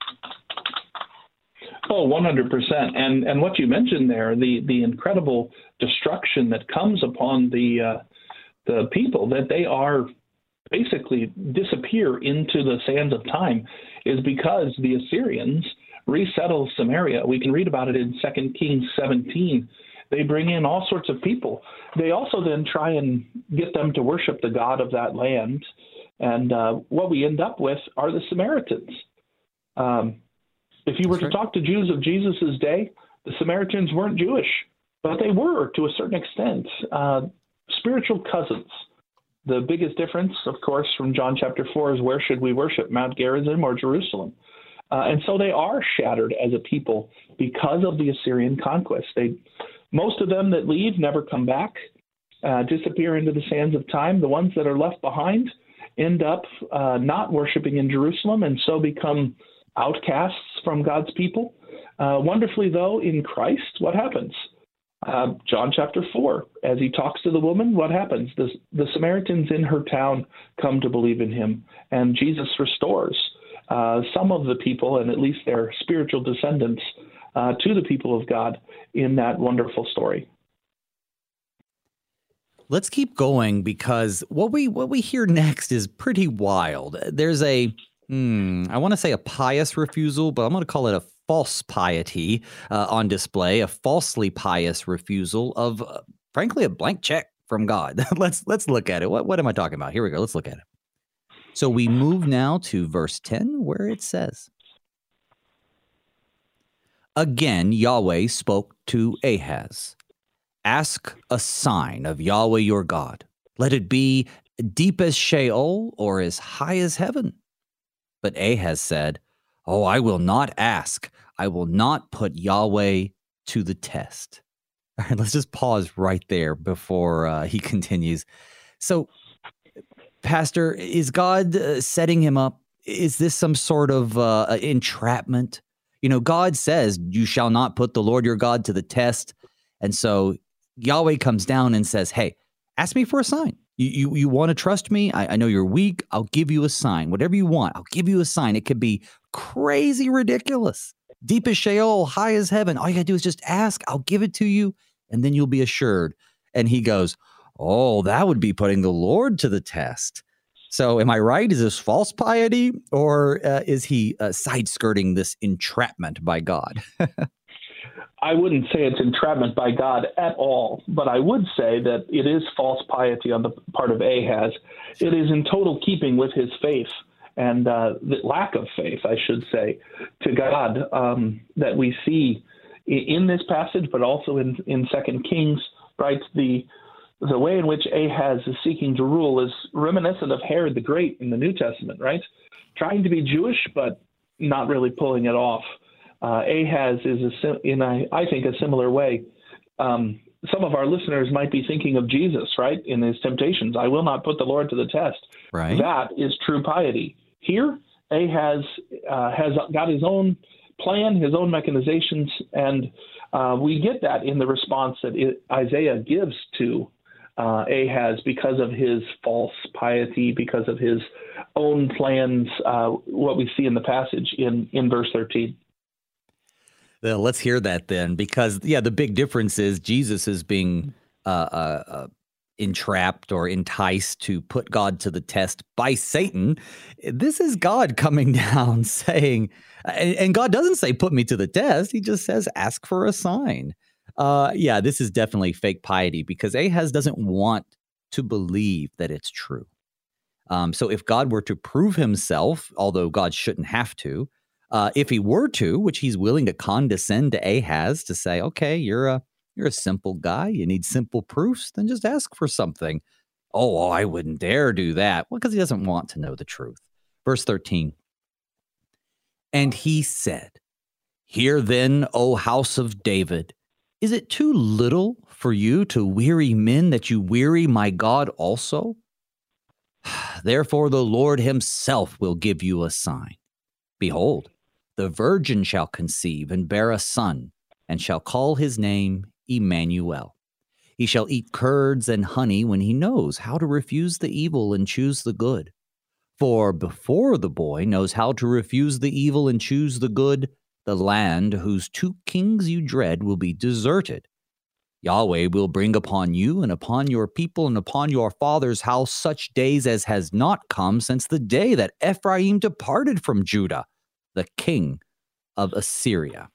Oh, one hundred percent. And and what you mentioned there, the, the incredible destruction that comes upon the uh, the people, that they are basically disappear into the sands of time, is because the Assyrians resettle Samaria. We can read about it in Second Kings seventeen. They bring in all sorts of people. They also then try and get them to worship the god of that land. And uh, what we end up with are the Samaritans. Um, if you were to talk to Jews of Jesus's day, the Samaritans weren't Jewish, but they were to a certain extent. Uh, spiritual cousins. The biggest difference, of course, from John chapter four is where should we worship, Mount Gerizim or Jerusalem? Uh, and so they are shattered as a people because of the Assyrian conquest. They, most of them that leave never come back, uh, disappear into the sands of time. The ones that are left behind end up uh, not worshiping in Jerusalem and so become outcasts from God's people. Uh, wonderfully, though, in Christ, what happens? Uh, John chapter four, as he talks to the woman, what happens? The, the Samaritans in her town come to believe in him, and Jesus restores uh, some of the people, and at least their spiritual descendants, uh, to the people of God in that wonderful story. Let's keep going because what we what we hear next is pretty wild. There's a, hmm, I want to say a pious refusal, but I'm going to call it a false piety uh, on display, a falsely pious refusal of, uh, frankly, a blank check from God. let's let's look at it. What, what am I talking about? Here we go. Let's look at it. So we move now to verse ten, where it says, "Again, Yahweh spoke to Ahaz. Ask a sign of Yahweh your God. Let it be deep as Sheol or as high as heaven." But Ahaz said, "Oh, I will not ask. I will not put Yahweh to the test." All right, let's just pause right there before uh, he continues. So, Pastor, is God uh, setting him up? Is this some sort of uh, entrapment? You know, God says, "You shall not put the Lord your God to the test." And so Yahweh comes down and says, "Hey, ask me for a sign. You you, you want to trust me? I, I know you're weak. I'll give you a sign. Whatever you want, I'll give you a sign. It could be crazy ridiculous. Deep as Sheol, high as heaven. All you got to do is just ask. I'll give it to you, and then you'll be assured." And he goes, "Oh, that would be putting the Lord to the test." So am I right? Is this false piety, or uh, is he uh, side-skirting this entrapment by God? I wouldn't say it's entrapment by God at all, but I would say that it is false piety on the part of Ahaz. It is in total keeping with his faith and uh, the lack of faith, I should say, to God um, that we see in this passage, but also in, in Second Kings, right? The the way in which Ahaz is seeking to rule is reminiscent of Herod the Great in the New Testament, right? Trying to be Jewish, but not really pulling it off. Uh, Ahaz is, a, in a, I think, a similar way. Um, some of our listeners might be thinking of Jesus, right, in his temptations. "I will not put the Lord to the test." Right. That is true piety. Here, Ahaz uh, has got his own plan, his own mechanizations, and uh, we get that in the response that it, Isaiah gives to uh, Ahaz because of his false piety, because of his own plans, uh, what we see in the passage in, in verse thirteen. Well, let's hear that then, because, yeah, the big difference is Jesus is being uh, uh, uh, entrapped or enticed to put God to the test by Satan. This is God coming down saying, and, and God doesn't say, "Put me to the test." He just says, "Ask for a sign." Uh, yeah, this is definitely fake piety because Ahaz doesn't want to believe that it's true. Um, so if God were to prove himself, although God shouldn't have to, Uh, if he were to, which he's willing to condescend to Ahaz to say, "Okay, you're a you're a simple guy. You need simple proofs. Then just ask for something." Oh, oh, I wouldn't dare do that. Well, because he doesn't want to know the truth. Verse thirteen. "And he said, Hear then, O house of David, is it too little for you to weary men that you weary my God also? Therefore the Lord himself will give you a sign. Behold, the virgin shall conceive and bear a son, and shall call his name Emmanuel. He shall eat curds and honey when he knows how to refuse the evil and choose the good. For before the boy knows how to refuse the evil and choose the good, the land whose two kings you dread will be deserted. Yahweh will bring upon you and upon your people and upon your father's house such days as has not come since the day that Ephraim departed from Judah, the king of Assyria."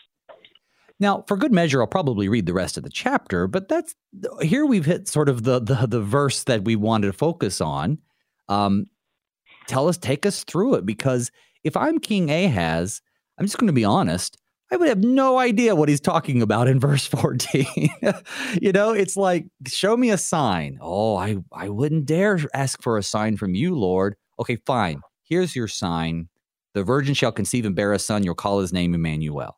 Now, for good measure, I'll probably read the rest of the chapter, but that's here we've hit sort of the the, the verse that we wanted to focus on. Um, tell us, take us through it, because if I'm King Ahaz, I'm just going to be honest, I would have no idea what he's talking about in verse fourteen. You know, it's like, show me a sign. Oh, I, I wouldn't dare ask for a sign from you, Lord. Okay, fine. Here's your sign. The virgin shall conceive and bear a son. You'll call his name Emmanuel.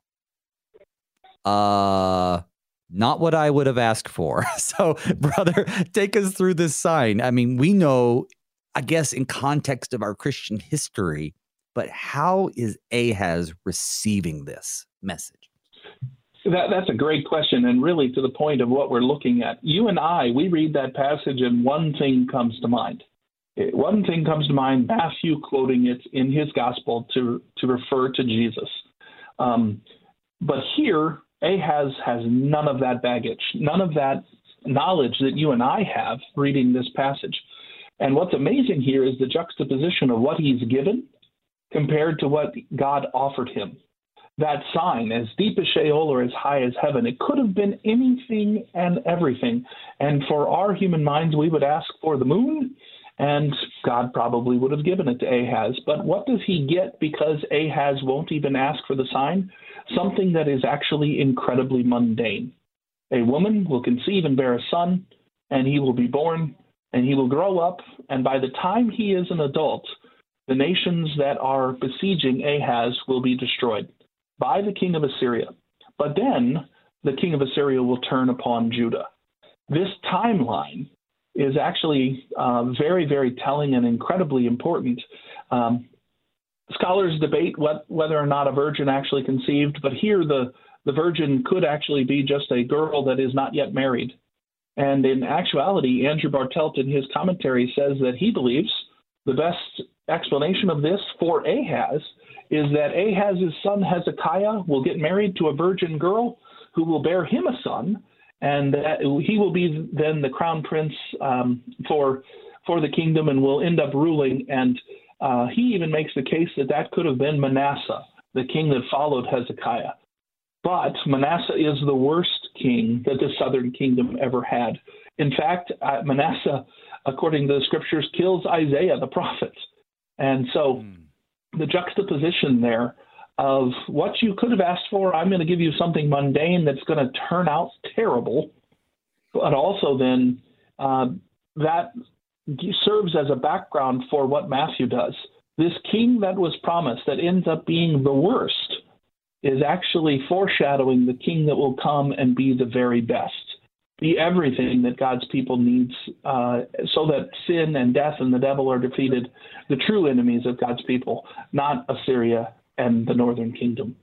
Uh, not what I would have asked for. So, brother, take us through this sign. I mean, we know, I guess, in context of our Christian history, but how is Ahaz receiving this message? That, that's a great question, and really to the point of what we're looking at. You and I, we read that passage, and one thing comes to mind. One thing comes to mind, Matthew quoting it in his gospel to, to refer to Jesus. Um, but here, Ahaz has none of that baggage, none of that knowledge that you and I have reading this passage. And what's amazing here is the juxtaposition of what he's given compared to what God offered him. that sign, as deep as Sheol or as high as heaven. It could have been anything and everything. And for our human minds, we would ask for the moon, and God probably would have given it to Ahaz. But what does he get because Ahaz won't even ask for the sign? Something that is actually incredibly mundane. A woman will conceive and bear a son, and he will be born, and he will grow up, and by the time he is an adult, the nations that are besieging Ahaz will be destroyed by the king of Assyria. But then the king of Assyria will turn upon Judah. This timeline is actually uh, very, very telling and incredibly important. Um, scholars debate what, whether or not a virgin actually conceived, but here the, the virgin could actually be just a girl that is not yet married. And in actuality, Andrew Bartelt in his commentary says that he believes the best explanation of this for Ahaz is that Ahaz's son Hezekiah will get married to a virgin girl who will bear him a son, and that he will be then the crown prince um, for for the kingdom and will end up ruling. And uh, he even makes the case that that could have been Manasseh, the king that followed Hezekiah. But Manasseh is the worst king that the southern kingdom ever had. In fact, uh, Manasseh, according to the scriptures, kills Isaiah the prophet. And so mm. the juxtaposition there of what you could have asked for, I'm going to give you something mundane that's going to turn out terrible, but also then uh, that serves as a background for what Matthew does. This king that was promised that ends up being the worst is actually foreshadowing the king that will come and be the very best, be everything that God's people needs uh, so that sin and death and the devil are defeated, the true enemies of God's people, not Assyria and the northern kingdom.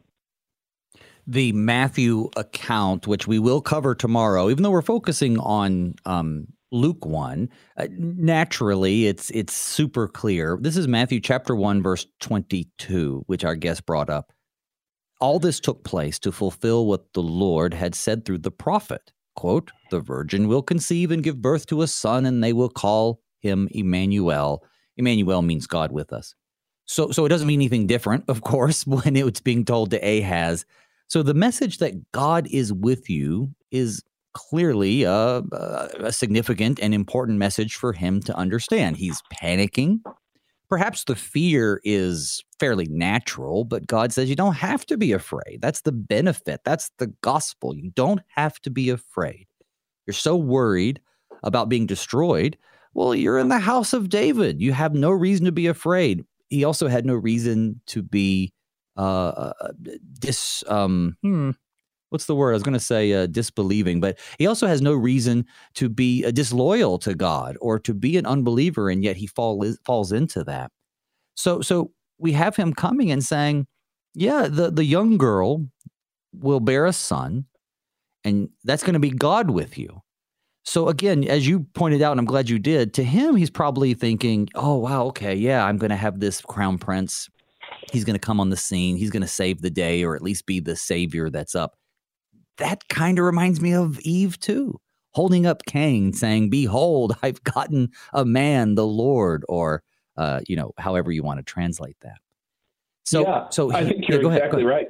The Matthew account, which we will cover tomorrow, even though we're focusing on um, Luke one, uh, naturally it's it's super clear. This is Matthew chapter one, verse twenty-two, which our guest brought up. All this took place to fulfill what the Lord had said through the prophet. Quote, the virgin will conceive and give birth to a son, and they will call him Emmanuel. Emmanuel means God with us. So, so it doesn't mean anything different, of course, when it was being told to Ahaz. So the message that God is with you is clearly a, a significant and important message for him to understand. He's panicking. Perhaps the fear is fairly natural, but God says you don't have to be afraid. That's the benefit. That's the gospel. You don't have to be afraid. You're so worried about being destroyed. Well, you're in the house of David. You have no reason to be afraid. He also had no reason to be uh, dis. Um, hmm, what's the word? I was going to say uh, disbelieving, but he also has no reason to be uh, disloyal to God or to be an unbeliever, and yet he fall, falls into that. So, so we have him coming and saying, "Yeah, the the young girl will bear a son, and that's going to be God with you." So again, as you pointed out, and I'm glad you did, to him, he's probably thinking, oh, wow, okay, yeah, I'm going to have this crown prince. He's going to come on the scene. He's going to save the day, or at least be the savior that's up. That kind of reminds me of Eve, too, holding up Cain, saying, behold, I've gotten a man, the Lord, or, uh, you know, however you want to translate that. So, yeah, so I think you're yeah, exactly right.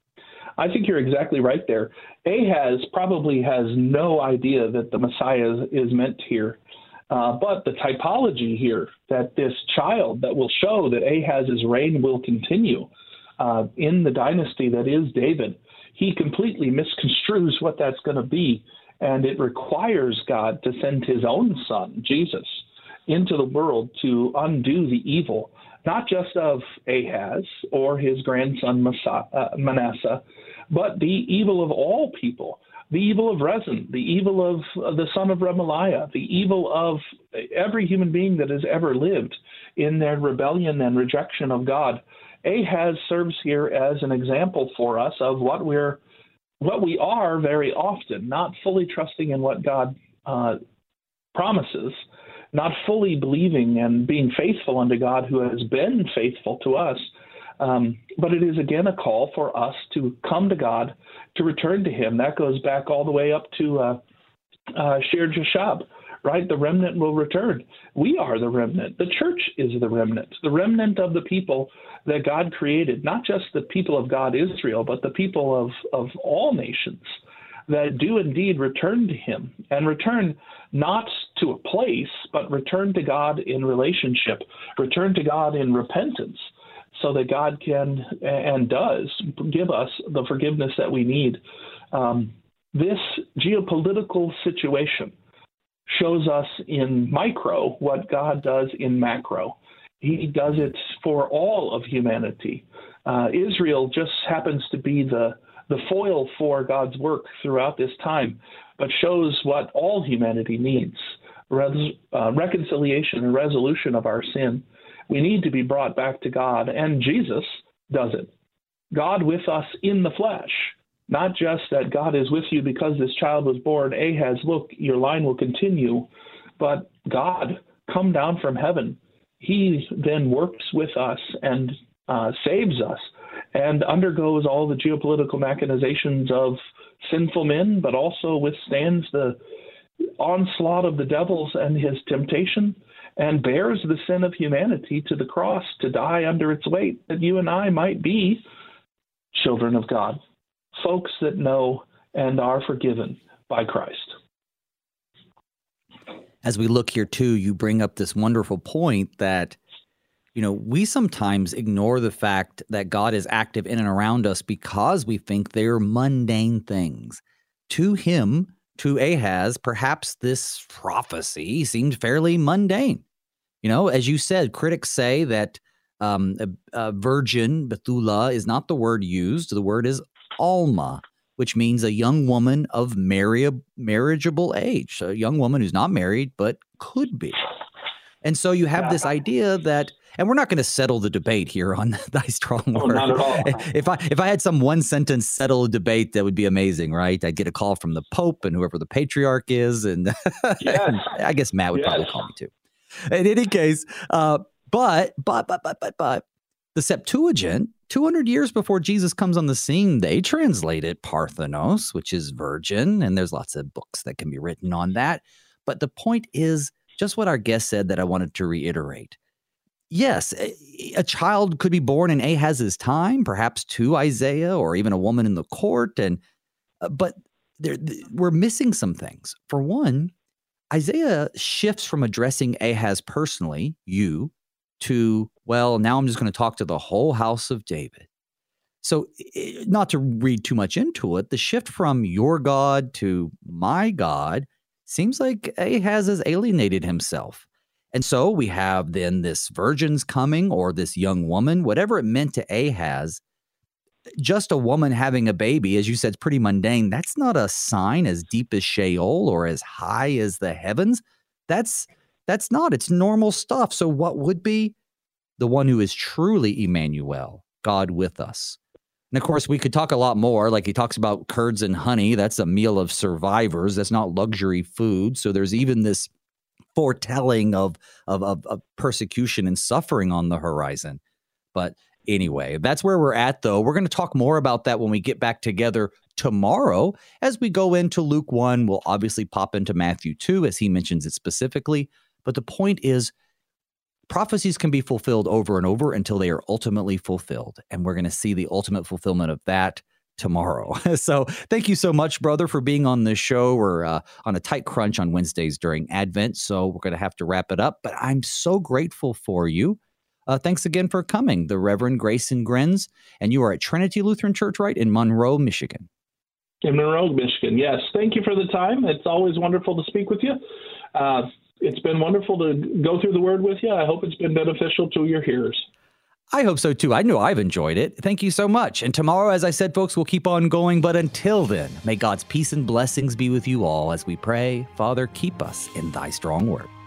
I think you're exactly right there. Ahaz probably has no idea that the Messiah is, is meant here. Uh, but the typology here, that this child that will show that Ahaz's reign will continue uh, in the dynasty that is David, he completely misconstrues what that's going to be. And it requires God to send his own son, Jesus, into the world to undo the evil, not just of Ahaz or his grandson Manasseh, but the evil of all people, the evil of Rezin, the evil of the son of Remaliah, the evil of every human being that has ever lived in their rebellion and rejection of God. Ahaz serves here as an example for us of what we're, what we are very often, not fully trusting in what God uh, promises, not fully believing and being faithful unto God who has been faithful to us. Um, but it is, again, a call for us to come to God, to return to him. That goes back all the way up to uh, uh, Shir Jashab, right? The remnant will return. We are the remnant. The church is the remnant, the remnant of the people that God created, not just the people of God, Israel, but the people of, of all nations that do indeed return to him, and return not to a place, but return to God in relationship, return to God in repentance, so that God can and does give us the forgiveness that we need. Um, this geopolitical situation shows us in micro what God does in macro. He does it for all of humanity. Uh, Israel just happens to be the, the foil for God's work throughout this time, but shows what all humanity needs, res- uh, reconciliation and resolution of our sin. We need to be brought back to God, and Jesus does it. God with us in the flesh, not just that God is with you because this child was born. Ahaz, look, your line will continue, but God come down from heaven. He then works with us and uh, saves us and undergoes all the geopolitical machinations of sinful men, but also withstands the onslaught of the devils and his temptation, and bears the sin of humanity to the cross to die under its weight, that you and I might be children of God, folks that know and are forgiven by Christ. As we look here too, you bring up this wonderful point that, you know, we sometimes ignore the fact that God is active in and around us because we think they're mundane things. To him, to Ahaz, perhaps this prophecy seemed fairly mundane. You know, as you said, critics say that um, a, a virgin, Bethulah, is not the word used. The word is Alma, which means a young woman of marri- marriageable age, so a young woman who's not married but could be. And so you have this idea that, and we're not going to settle the debate here on Thy Strong Word. Oh, not at all. If I if I had some one sentence settle a debate, that would be amazing, right? I'd get a call from the Pope and whoever the patriarch is, and, yes. and I guess Matt would yes. probably call me too. In any case, uh, but but but but but but the Septuagint, two hundred years before Jesus comes on the scene, they translated Parthenos, which is virgin, and there's lots of books that can be written on that. But the point is just what our guest said that I wanted to reiterate. Yes, a, a child could be born in Ahaz's time, perhaps to Isaiah or even a woman in the court, and uh, but there, we're missing some things. For one, Isaiah shifts from addressing Ahaz personally, you, to, well, now I'm just going to talk to the whole house of David. So not to read too much into it, the shift from your God to my God seems like Ahaz has alienated himself. And so we have then this virgin's coming, or this young woman, whatever it meant to Ahaz. Just a woman having a baby, as you said, is pretty mundane. That's not a sign as deep as Sheol or as high as the heavens. That's that's not. It's normal stuff. So what would be? The one who is truly Emmanuel, God with us. And of course, we could talk a lot more. Like he talks about curds and honey. That's a meal of survivors. That's not luxury food. So there's even this foretelling of of, of, of persecution and suffering on the horizon. But anyway, that's where we're at, though. We're going to talk more about that when we get back together tomorrow. As we go into Luke one, we'll obviously pop into Matthew two, as he mentions it specifically. But the point is, prophecies can be fulfilled over and over until they are ultimately fulfilled. And we're going to see the ultimate fulfillment of that tomorrow. So thank you so much, brother, for being on this show. We're uh, on a tight crunch on Wednesdays during Advent, so we're going to have to wrap it up. But I'm so grateful for you. Uh, thanks again for coming, the Reverend Grayson Grenz. And you are at Trinity Lutheran Church, right, in Monroe, Michigan. In Monroe, Michigan, yes. Thank you for the time. It's always wonderful to speak with you. Uh, it's been wonderful to go through the Word with you. I hope it's been beneficial to your hearers. I hope so, too. I know I've enjoyed it. Thank you so much. And tomorrow, as I said, folks, we'll keep on going. But until then, may God's peace and blessings be with you all as we pray, Father, keep us in Thy strong word.